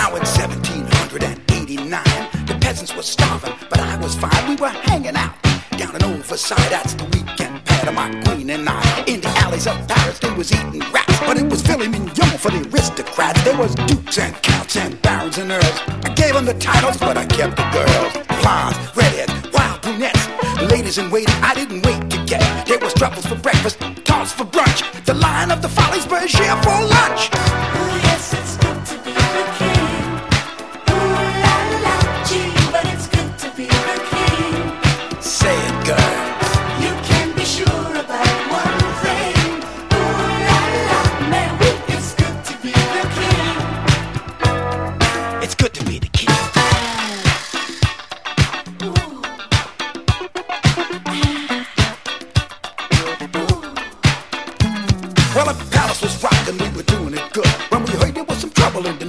Now in 1789, the peasants were starving, but I was fine. We were hanging out down in Overside. That's the weekend pad of my queen and I. In the alleys of Paris, they was eating rats, but it was filet mignon for the aristocrats. There was dukes and counts and barons and earls. I gave them the titles, but I kept the girls. Blondes, redheads, wild brunettes, ladies in waiting. I didn't wait to get. There was truffles for breakfast, tarts for brunch, the Lion of the Follies, Bergère for lunch. Oh yes, it's good to be the king. Ooh la la, gee, but it's good to be the king. Say it, girl. You can be sure about one thing. Ooh la la, man, it's good to be the king. It's good to be the king. Well, the palace was rocking, we were doing it good. When we heard there was some trouble in the